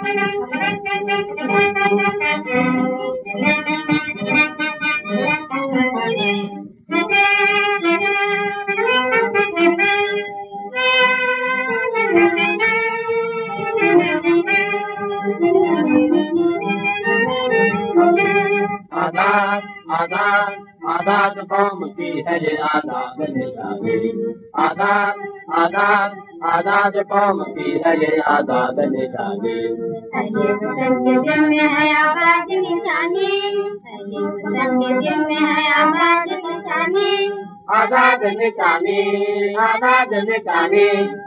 आजाद आजाद आजाद कौम की है ये आजाद निशानी। आजाद आजाद आजाद कौम की है ये आजाद निशानी। वतन के दिल में है आबाद निशानी, वतन के दिल में है आबाद निशानी। आजाद निशानी आजाद निशानी।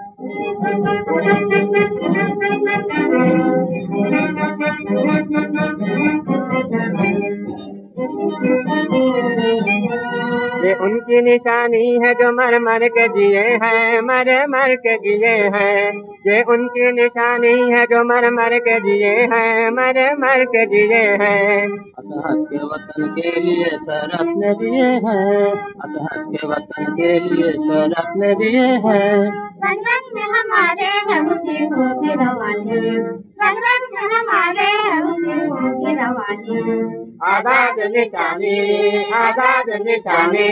ये उनकी निशानी है जो मर मर के जिए हैं, मर मर के जिए हैं। ये उनकी निशानी है जो मर मर के जिए हैं, मर मर के जिए हैं। अतहत के वतन के लिए सर अपने दिए हैं, अतहत के वतन के लिए सर अपने दिए हैं। रंग रंग में हमारे है उसकी खून की रवानी, रंग रंग में हमारे है उसकी खून की रवानी। आजाद निशानी आजाद निशानी।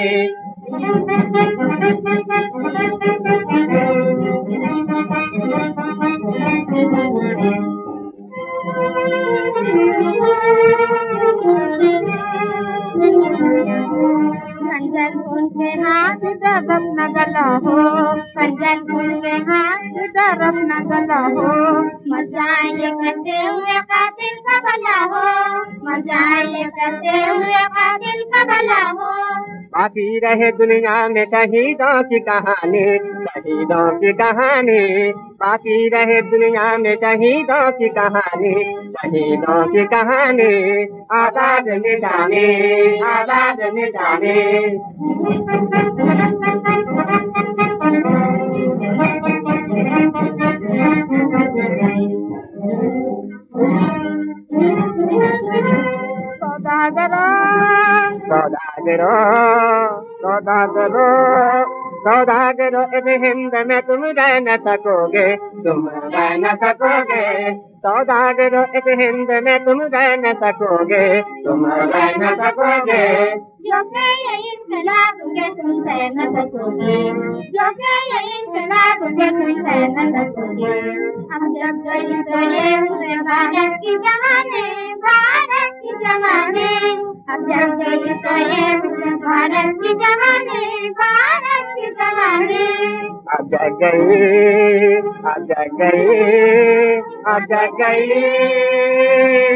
कंजन फूल के हाथ दरब न गला हो, कंजन फूल के हाथ दरब न गला हो। मर जाए ये करते हुए कातिल का भला हो, मर जाए ये करते हुए कातिल का भला हो। बाकी रहे दुनिया में शहीदों की कहानी, शहीदों की कहानी। बाकी रहे दुनिया में शहीदों की कहानी, शहीदों की कहानी। आजाद निशानी आजाद निशानी। सौदागरो सौदागरो सौदागरो सौदागरो इस हिंद में तुम रह न सकोगे, तुम रह न सकोगे। सौदागरो इस हिंद में तुम रह न सकोगे, तुम रह न सकोगे। जो के ये इनकलाब के तुम सह न सकोगे, जो के ये इनकलाब के तुम सह न सकोगे। हम जब गए तो ये हुए भारत की जवानी, भारत की जवानी। हम जब गए तो ये हुए भारत की जवानी, भारत की जवानी। अब जग गई, अब जग गई, अब जग गई।